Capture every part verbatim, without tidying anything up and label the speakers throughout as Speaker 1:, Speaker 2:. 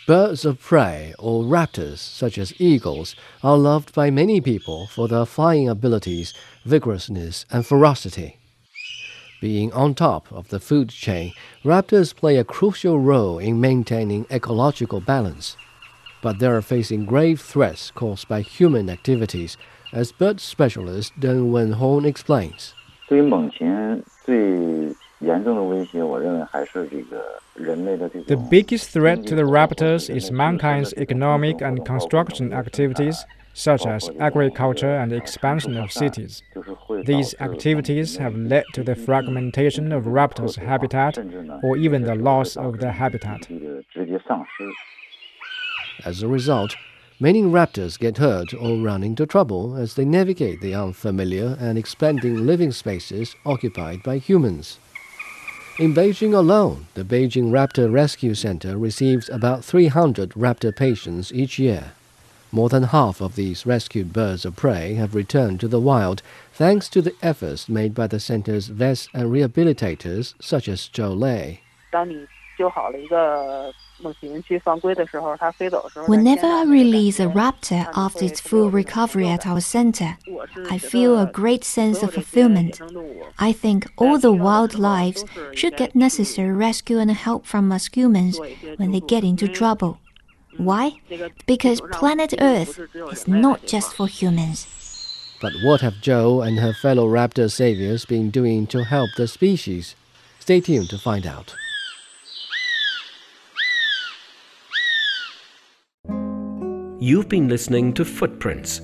Speaker 1: Birds of prey, or raptors, such as eagles, are loved by many people for their flying abilities, vigorousness, and ferocity. Being on top of the food chain, raptors play a crucial role in maintaining ecological balance. But they are facing grave threats caused by human activities, as bird specialist Deng Wenhong explains.
Speaker 2: 对于猛禽最严重的威胁，我认为还是这个人类的这种。
Speaker 3: The biggest threat to the raptors is mankind's economic and construction activities, such as agriculture and expansion of cities. These activities have led to the fragmentation of raptors' habitat, or even the loss of their habitat.
Speaker 1: As a result, many raptors get hurt or run into trouble as they navigate the unfamiliar and expanding living spaces occupied by humans. In Beijing alone, the Beijing Raptor Rescue Center receives about three hundred raptor patients each year. More than half of these rescued birds of prey have returned to the wild thanks to the efforts made by the center's vets and rehabilitators such as Zhou Lei.
Speaker 4: Whenever I release a raptor after its full recovery at our center, I feel a great sense of fulfillment. I think all the wildlife should get necessary rescue and help from us humans when they get into trouble. Why? Because planet Earth is not just for humans.
Speaker 1: But what have Zhou and her fellow raptor saviors been doing to help the species? Stay tuned to find out.
Speaker 5: You've been listening to Footprints.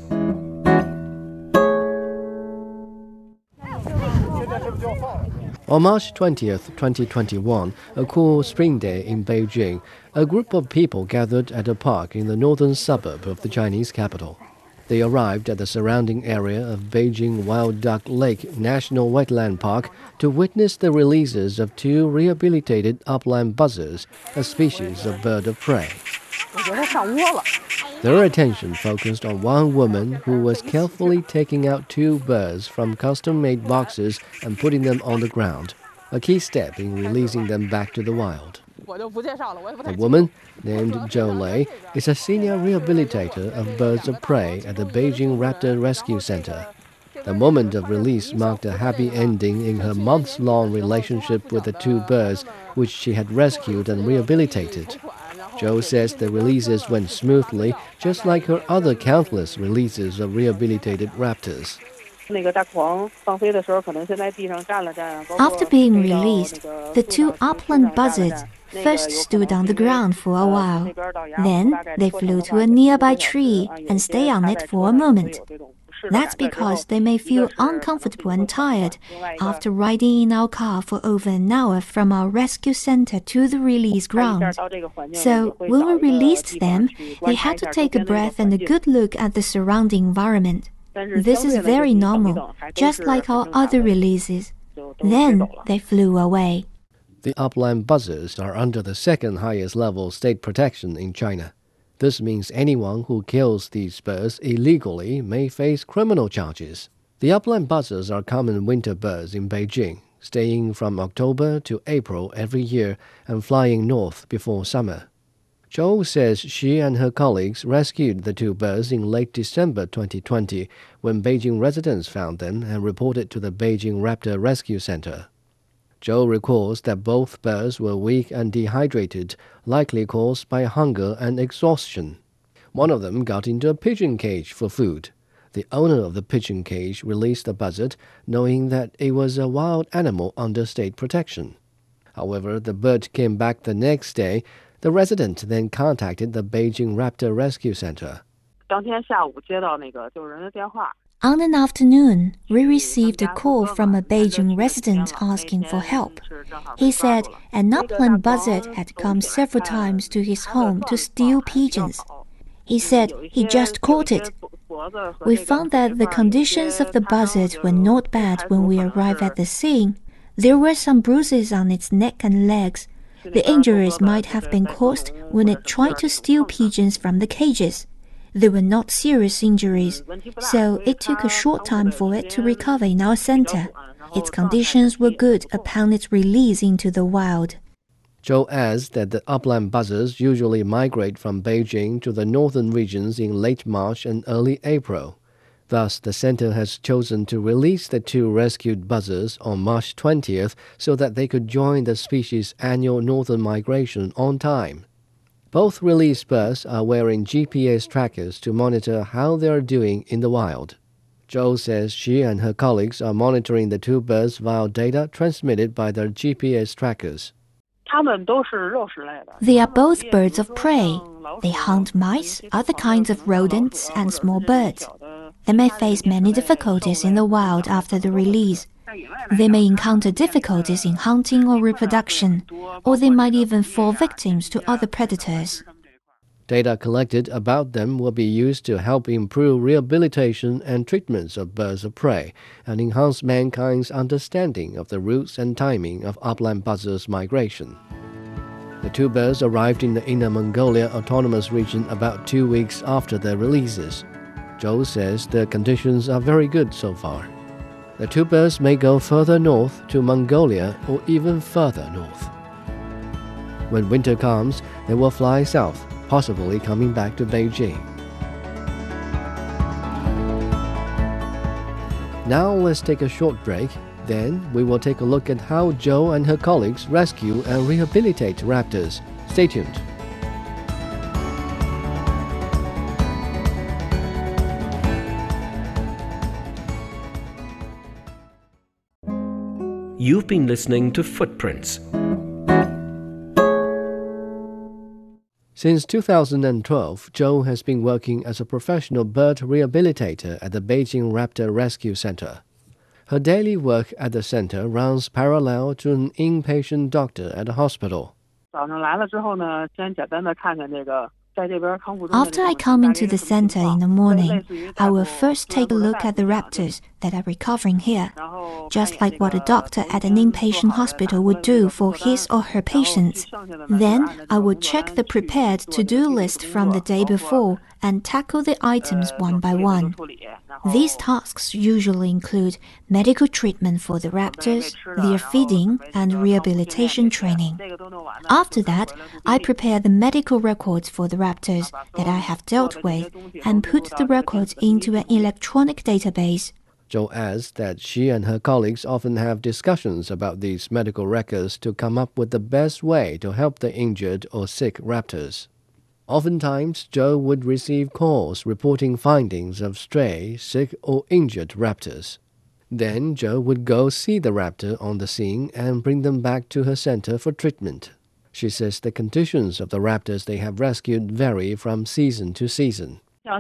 Speaker 1: On March twentieth, twenty twenty-one, a cool spring day in Beijing, a group of people gathered at a park in the northern suburb of the Chinese capital. They arrived at the surrounding area of Beijing Wild Duck Lake National Wetland Park to witness the releases of two rehabilitated upland buzzards, a species of bird of prey. Their attention focused on one woman who was carefully taking out two birds from custom-made boxes and putting them on the ground, a key step in releasing them back to the wild. The woman, named Zhou Lei, is a senior rehabilitator of birds of prey at the Beijing Raptor Rescue Center. The moment of release marked a happy ending in her months-long relationship with the two birds which she had rescued and rehabilitated. Zhou says the releases went smoothly, just like her other countless releases of rehabilitated raptors.
Speaker 4: After being released, the two upland buzzards first stood on the ground for a while. Then they flew to a nearby tree and stayed on it for a moment. That's because they may feel uncomfortable and tired after riding in our car for over an hour from our rescue center to the release ground. So when we released them, they had to take a breath and a good look at the surrounding environment. This is very normal, just like our other releases. Then they flew away.
Speaker 1: The upland buzzards are under the second highest level state protection in China. This means anyone who kills these birds illegally may face criminal charges. The upland buzzards are common winter birds in Beijing, staying from October to April every year and flying north before summer. Zhou says she and her colleagues rescued the two birds in late December twenty twenty, when Beijing residents found them and reported to the Beijing Raptor Rescue Center. Zhou recalls that both birds were weak and dehydrated, likely caused by hunger and exhaustion. One of them got into a pigeon cage for food. The owner of the pigeon cage released the buzzard, knowing that it was a wild animal under state protection. However, the bird came back the next day. The resident then contacted the Beijing Raptor Rescue Center.
Speaker 4: On an afternoon, we received a call from a Beijing resident asking for help. He said an upland buzzard had come several times to his home to steal pigeons. He said he just caught it. We found that the conditions of the buzzard were not bad when we arrived at the scene. There were some bruises on its neck and legs. The injuries might have been caused when it tried to steal pigeons from the cages. They were not serious injuries, so it took a short time for it to recover in our center. Its conditions were good upon its release into the wild.
Speaker 1: Zhou adds that the upland buzzards usually migrate from Beijing to the northern regions in late March and early April. Thus, the center has chosen to release the two rescued buzzards on March twentieth so that they could join the species' annual northern migration on time. Both released birds are wearing G P S trackers to monitor how they are doing in the wild. Zhou says she and her colleagues are monitoring the two birds via data transmitted by their G P S trackers.
Speaker 4: They are both birds of prey. They hunt mice, other kinds of rodents, and small birds. They may face many difficulties in the wild after the release. They may encounter difficulties in hunting or reproduction, or they might even fall victims to other predators.
Speaker 1: Data collected about them will be used to help improve rehabilitation and treatments of birds of prey and enhance mankind's understanding of the routes and timing of upland buzzards' migration. The two birds arrived in the Inner Mongolia Autonomous Region about two weeks after their releases. Zhou says the conditions are very good so far. The two birds may go further north to Mongolia or even further north. When winter comes, they will fly south, possibly coming back to Beijing. Now let's take a short break. Then we will take a look at how Zhou and her colleagues rescue and rehabilitate raptors. Stay tuned.
Speaker 5: You've been listening to Footprints.
Speaker 1: Since two thousand twelve, Zhou has been working as a professional bird rehabilitator at the Beijing Raptor Rescue Center. Her daily work at the center runs parallel to an inpatient doctor at a hospital.
Speaker 4: After I come into the center in the morning, I will first take a look at the raptors that are recovering here, just like what a doctor at an inpatient hospital would do for his or her patients. Then I would check the prepared to-do list from the day before and tackle the items one by one. These tasks usually include medical treatment for the raptors, their feeding, and rehabilitation training. After that, I prepare the medical records for the raptors that I have dealt with and put the records into an electronic database.
Speaker 1: Zhou adds that she and her colleagues often have discussions about these medical records to come up with the best way to help the injured or sick raptors. Oftentimes, Zhou would receive calls reporting findings of stray, sick, or injured raptors. Then Zhou would go see the raptor on the scene and bring them back to her center for treatment. She says the conditions of the raptors they have rescued vary from season to season.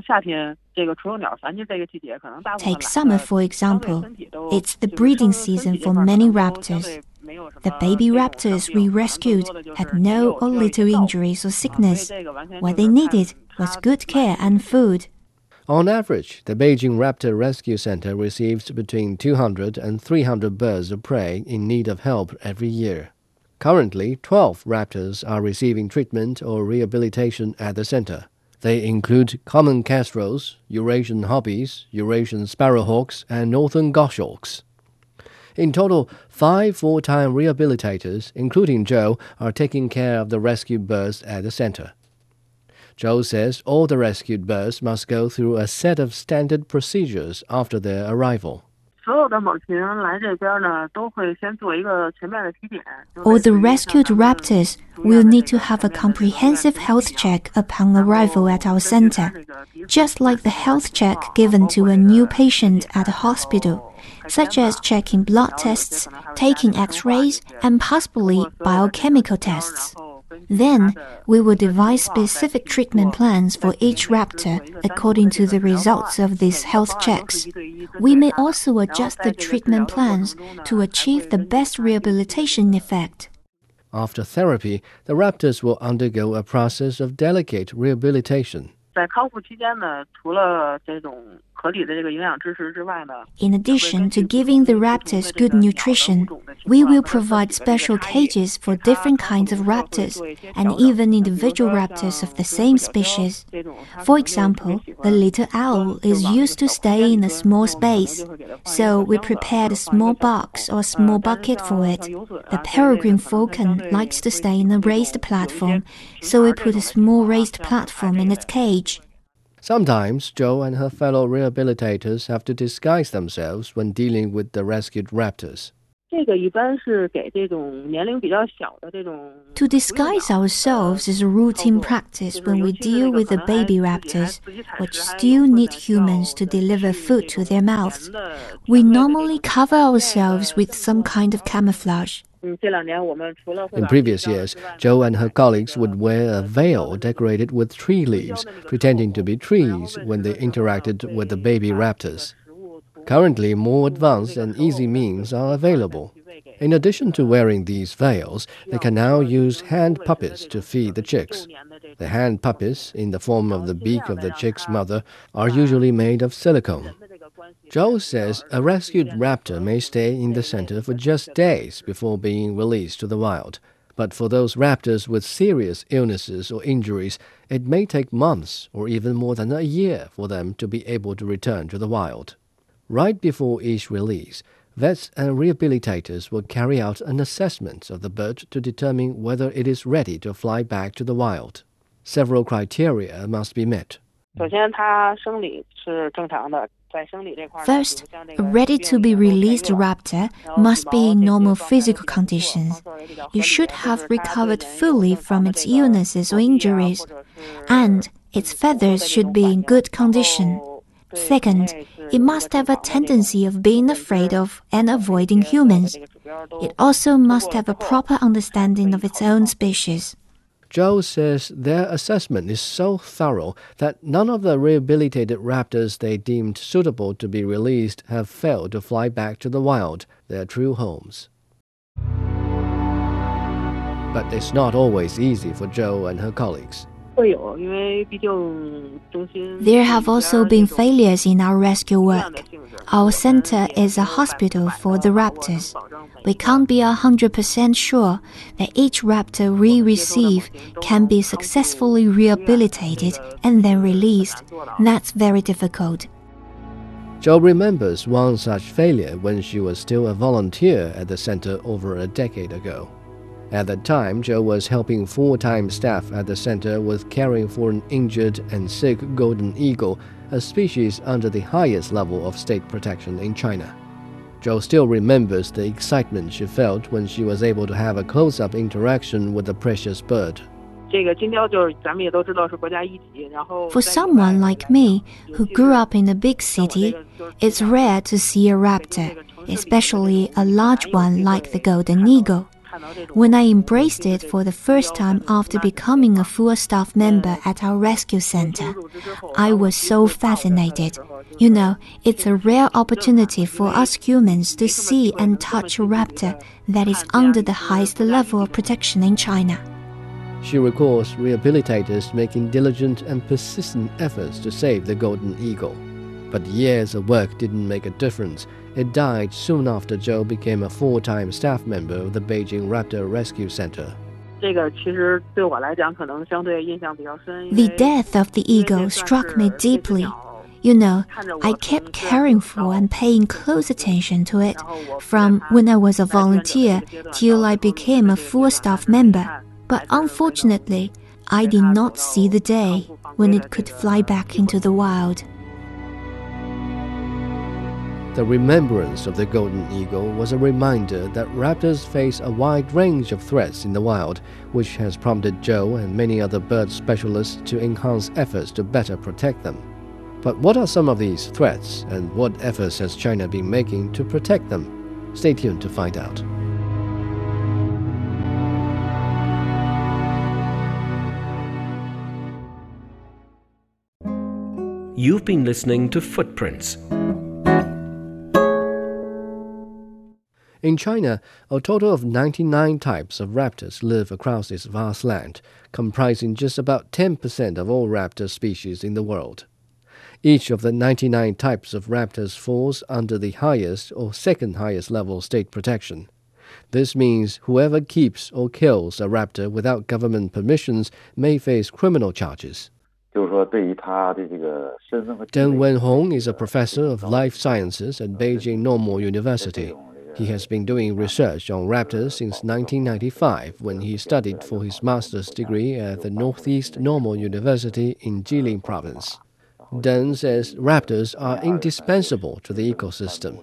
Speaker 4: Take summer, for example. It's the breeding season for many raptors. The baby raptors we rescued had no or little injuries or sickness. What they needed was good care and food.
Speaker 1: On average, the Beijing Raptor Rescue Center receives between two hundred and three hundred birds of prey in need of help every year. Currently, twelve raptors are receiving treatment or rehabilitation at the center. They include common kestrels, Eurasian hobbies, Eurasian sparrowhawks, and northern goshawks. In total, five full-time rehabilitators, including Zhou, are taking care of the rescued birds at the center. Zhou says all the rescued birds must go through a set of standard procedures after their arrival.
Speaker 4: All the rescued raptors will need to have a comprehensive health check upon arrival at our center, just like the health check given to a new patient at a hospital, such as checking blood tests, taking X-rays, and possibly biochemical tests. Then, we will devise specific treatment plans for each raptor according to the results of these health checks. We may also adjust the treatment plans to achieve the best rehabilitation effect.
Speaker 1: After therapy, the raptors will undergo a process of delicate rehabilitation.
Speaker 4: In addition to giving the raptors good nutrition, we will provide special cages for different kinds of raptors and even individual raptors of the same species. For example, the little owl is used to stay in a small space, so we prepared a small box or small bucket for it. The peregrine falcon likes to stay in a raised platform, so we put a small raised platform in its cage.
Speaker 1: Sometimes Jo and her fellow rehabilitators have to disguise themselves when dealing with the rescued raptors.
Speaker 4: To disguise ourselves is a routine practice when we deal with the baby raptors, which still need humans to deliver food to their mouths. We normally cover ourselves with some kind of camouflage.
Speaker 1: In previous years, Jo and her colleagues would wear a veil decorated with tree leaves, pretending to be trees when they interacted with the baby raptors. Currently, more advanced and easy means are available. In addition to wearing these veils, they can now use hand puppets to feed the chicks. The hand puppets, in the form of the beak of the chick's mother, are usually made of silicone. Jo says a rescued raptor may stay in the center for just days before being released to the wild. But for those raptors with serious illnesses or injuries, it may take months or even more than a year for them to be able to return to the wild. Right before each release, vets and rehabilitators will carry out an assessment of the bird to determine whether it is ready to fly back to the wild. Several criteria must be met.
Speaker 4: First, a ready-to-be-released raptor must be in normal physical conditions. It should have recovered fully from its illnesses or injuries, and its feathers should be in good condition. Second, it must have a tendency of being afraid of and avoiding humans. It also must have a proper understanding of its own species.
Speaker 1: Jo says their assessment is so thorough that none of the rehabilitated raptors they deemed suitable to be released have failed to fly back to the wild, their true homes. But it's not always easy for Jo and her colleagues.
Speaker 4: There have also been failures in our rescue work. Our center is a hospital for the raptors. We can't be one hundred percent sure that each raptor we receive can be successfully rehabilitated and then released. That's very difficult.
Speaker 1: Jo remembers one such failure when she was still a volunteer at the center over a decade ago. At that time, Jo was helping full-time staff at the center with caring for an injured and sick golden eagle, a species under the highest level of state protection in China. Jo still remembers the excitement she felt when she was able to have a close-up interaction with the precious bird.
Speaker 4: For someone like me, who grew up in a big city, it's rare to see a raptor, especially a large one like the golden eagle. When I embraced it for the first time after becoming a full staff member at our rescue center, I was so fascinated. You know, it's a rare opportunity for us humans to see and touch a raptor that is under the highest level of protection in China.
Speaker 1: She recalls rehabilitators making diligent and persistent efforts to save the golden eagle. But years of work didn't make a difference. It died soon after Jo became a full-time staff member of the Beijing Raptor Rescue Center.
Speaker 4: The death of the eagle struck me deeply. You know, I kept caring for and paying close attention to it from when I was a volunteer till I became a full staff member. But unfortunately, I did not see the day when it could fly back into the wild.
Speaker 1: The remembrance of the golden eagle was a reminder that raptors face a wide range of threats in the wild, which has prompted Jo and many other bird specialists to enhance efforts to better protect them. But what are some of these threats, and what efforts has China been making to protect them? Stay tuned to find out.
Speaker 5: You've been listening to Footprints.
Speaker 1: In China, a total of ninety-nine types of raptors live across this vast land, comprising just about ten percent of all raptor species in the world. Each of the ninety-nine types of raptors falls under the highest or second highest level state protection. This means whoever keeps or kills a raptor without government permissions may face criminal charges. Deng Wenhong is a professor of life sciences at Beijing Normal University. He has been doing research on raptors since nineteen ninety-five, when he studied for his master's degree at the Northeast Normal University in Jilin Province. Deng says raptors are indispensable to the ecosystem.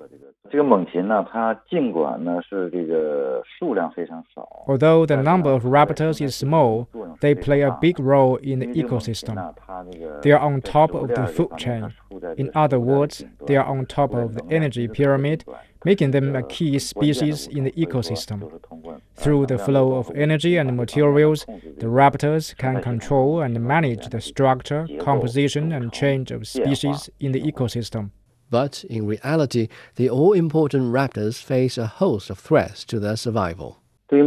Speaker 3: Although the number of raptors is small, they play a big role in the ecosystem. They are on top of the food chain. In other words, they are on top of the energy pyramid, making them a key species in the ecosystem. Through the flow of energy and materials, the raptors can control and manage the structure, composition, and change of species in the ecosystem.
Speaker 1: But in reality, the all-important raptors face a host of threats to their survival.
Speaker 2: The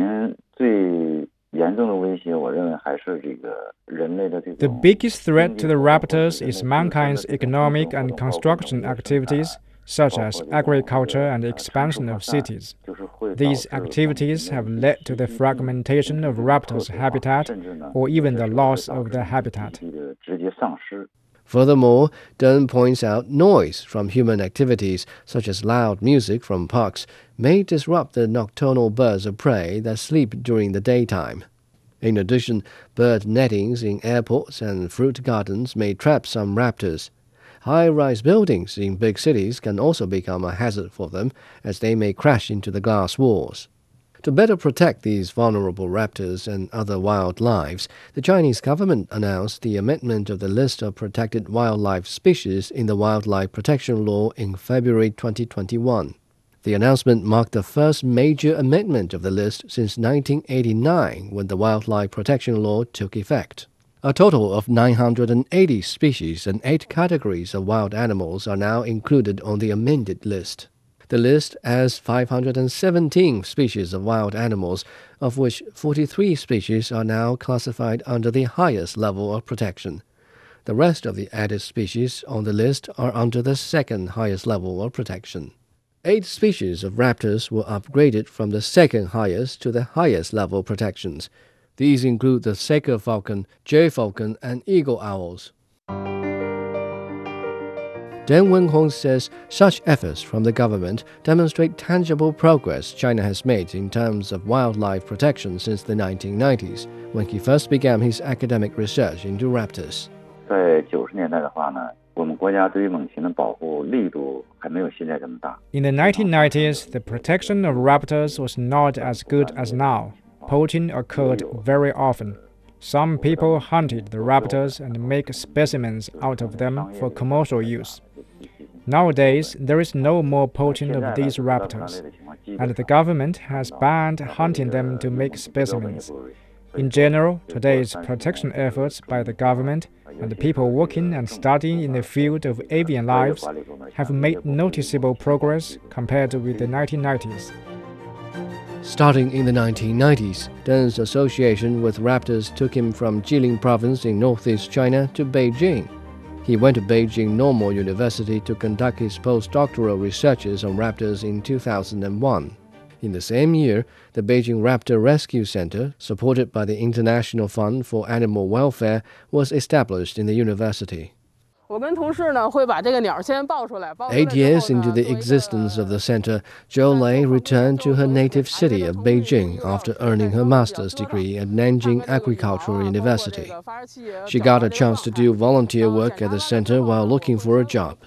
Speaker 3: biggest threat to the raptors is mankind's economic and construction activities, such as agriculture and expansion of cities. These activities have led to the fragmentation of raptors' habitat or even the loss of their habitat.
Speaker 1: Furthermore, Deng points out noise from human activities, such as loud music from parks, may disrupt the nocturnal birds of prey that sleep during the daytime. In addition, bird nettings in airports and fruit gardens may trap some raptors. High-rise buildings in big cities can also become a hazard for them, as they may crash into the glass walls. To better protect these vulnerable raptors and other wildlife, the Chinese government announced the amendment of the list of protected wildlife species in the Wildlife Protection Law in February twenty twenty-one. The announcement marked the first major amendment of the list since nineteen eighty-nine, when the Wildlife Protection Law took effect. A total of nine hundred eighty species and eight categories of wild animals are now included on the amended list. The list has five hundred seventeen species of wild animals, of which forty-three species are now classified under the highest level of protection. The rest of the added species on the list are under the second highest level of protection. Eight species of raptors were upgraded from the second highest to the highest level protections. These include the Saker falcon, jay falcon, and eagle owls. Deng Wenhong says such efforts from the government demonstrate tangible progress China has made in terms of wildlife protection since the nineteen nineties, when he first began his academic research into raptors.
Speaker 3: In the nineteen nineties, the protection of raptors was not as good as now. Poaching occurred very often. Some people hunted the raptors and make specimens out of them for commercial use. Nowadays, there is no more poaching of these raptors, and the government has banned hunting them to make specimens. In general, today's protection efforts by the government and the people working and studying in the field of avian life have made noticeable progress compared with the nineteen nineties.
Speaker 1: Starting in the nineteen nineties, Deng's association with raptors took him from Jilin Province in northeast China to Beijing. He went to Beijing Normal University to conduct his postdoctoral researches on raptors in two thousand one. In the same year, the Beijing Raptor Rescue Center, supported by the International Fund for Animal Welfare, was established in the university. Eight years into the existence of the center, Zhou Lei returned to her native city of Beijing after earning her master's degree at Nanjing Agricultural University. She got a chance to do volunteer work at the center while looking for a job.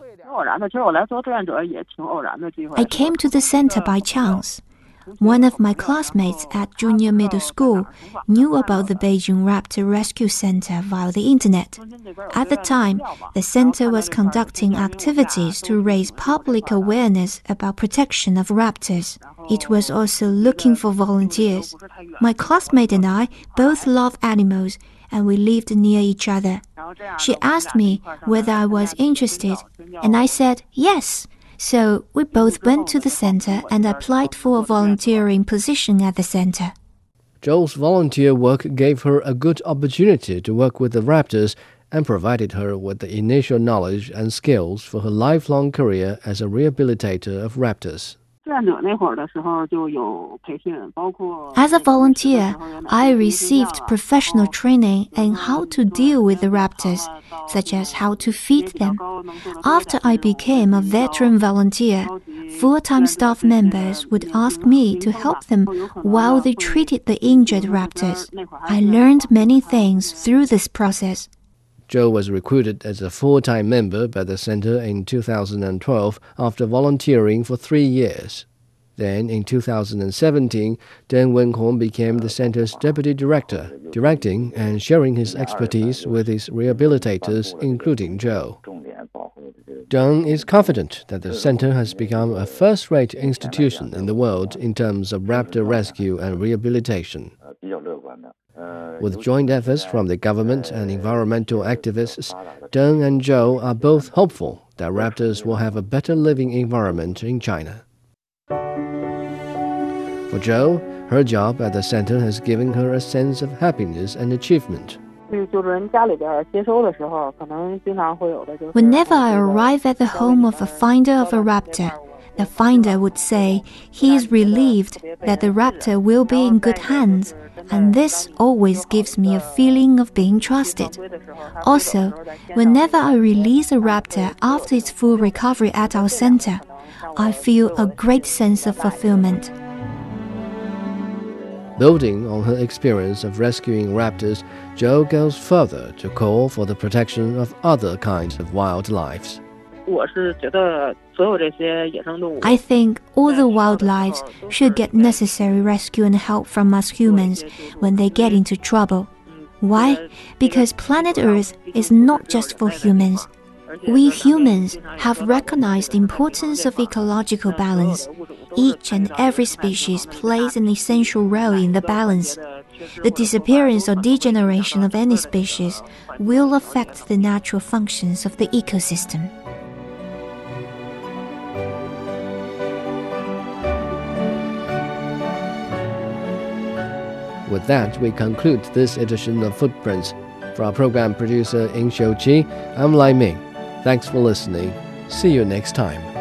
Speaker 4: I came to the center by chance. One of my classmates at junior middle school knew about the Beijing Raptor Rescue Center via the internet. At the time, the center was conducting activities to raise public awareness about protection of raptors. It was also looking for volunteers. My classmate and I both love animals, and we lived near each other. She asked me whether I was interested, and I said yes. So we both went to the center and applied for a volunteering position at the center.
Speaker 1: Zhou's volunteer work gave her a good opportunity to work with the raptors and provided her with the initial knowledge and skills for her lifelong career as a rehabilitator of raptors.
Speaker 4: As a volunteer, I received professional training in how to deal with the raptors, such as how to feed them. After I became a veteran volunteer, full-time staff members would ask me to help them while they treated the injured raptors. I learned many things through this process.
Speaker 1: Zhou was recruited as a full-time member by the center in two thousand twelve after volunteering for three years. Then, in two thousand seventeen, Deng Wenhong became the center's deputy director, directing and sharing his expertise with his rehabilitators, including Zhou. Deng is confident that the center has become a first-rate institution in the world in terms of raptor rescue and rehabilitation. With joint efforts from the government and environmental activists, Deng and Zhou are both hopeful that raptors will have a better living environment in China. For Zhou, her job at the center has given her a sense of happiness and achievement.
Speaker 4: Whenever I arrive at the home of a finder of a raptor, the finder would say he is relieved that the raptor will be in good hands, and this always gives me a feeling of being trusted. Also, whenever I release a raptor after its full recovery at our center, I feel a great sense of fulfillment.
Speaker 1: Building on her experience of rescuing raptors, Zhou goes further to call for the protection of other kinds of wildlife.
Speaker 4: I think all the wildlife should get necessary rescue and help from us humans when they get into trouble. Why? Because planet Earth is not just for humans. We humans have recognized the importance of ecological balance. Each and every species plays an essential role in the balance. The disappearance or degeneration of any species will affect the natural functions of the ecosystem.
Speaker 1: With that, we conclude this edition of Footprints. For our program producer, Ying Xiuqi, I'm Lai Ming. Thanks for listening. See you next time.